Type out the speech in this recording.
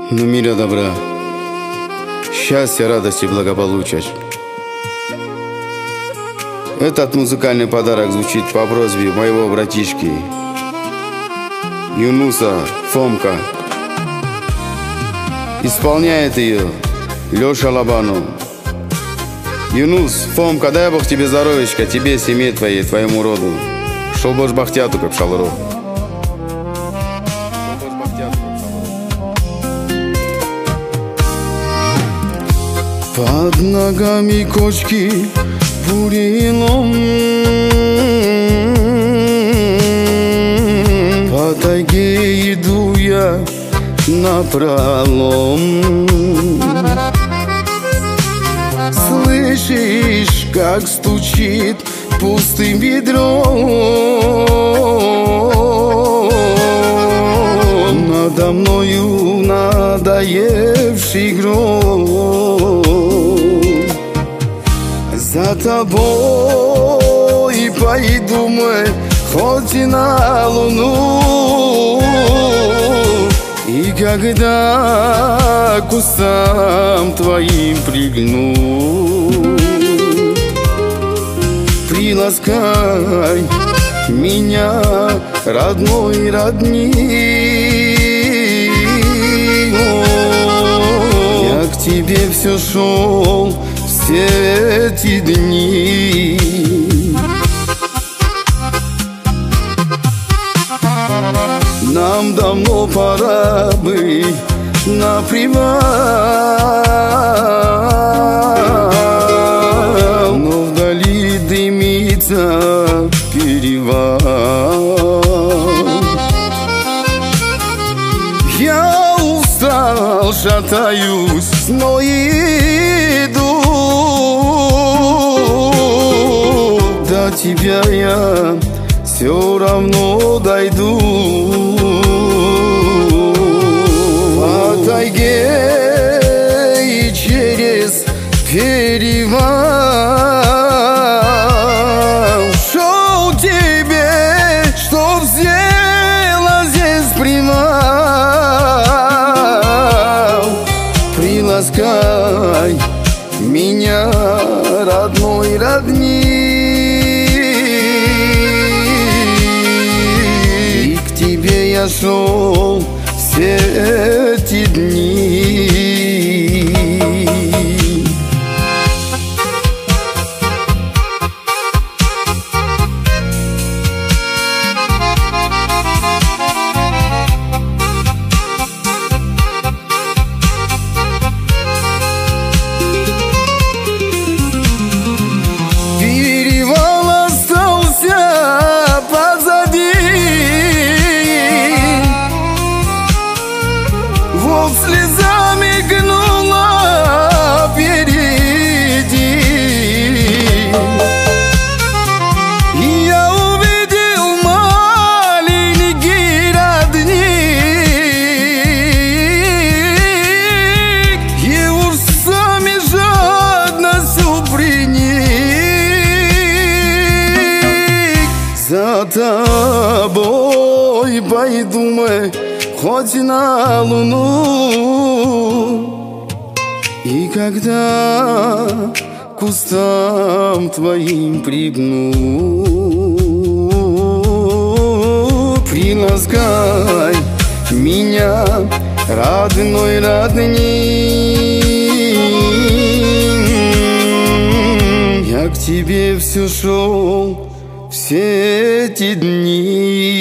но мира добра, счастья, радости, благополучия. Этот музыкальный подарок звучит по просьбе моего братишки Юнуса Фомка. Исполняет ее Леша Лобанов. Юнус, Фомка, дай Бог тебе здоровечка, тебе, семье твоей, твоему роду. Шел бош бахтяту, как шалру. Под ногами кочки бурелом, по тайге иду я напролом. Слышишь, как стучит пустым ведром? Надо мною надоевший гром. За тобой пойду мы хоть и на луну. И когда к кустам твоим прильну, приласкай меня, родной, родник. Я к тебе все шел все эти дни. Нам давно пора бы на привал, но вдали дымится перевал. Я устал, шатаюсь, но иду. До тебя я все равно дойду. По тайге и через перевал шел тебе, чтоб сделать здесь привал. Приласкай меня, родной, родник. Я шел все эти дни. Перевал остался позади. Вот слеза мигнула впереди, и я увидел маленький родник, его сами жадностью приник. За тобой пойду мы хоть на луну. И когда к кустам твоим пригну, приласкай меня, родной, родник. Я к тебе все шел все эти дни.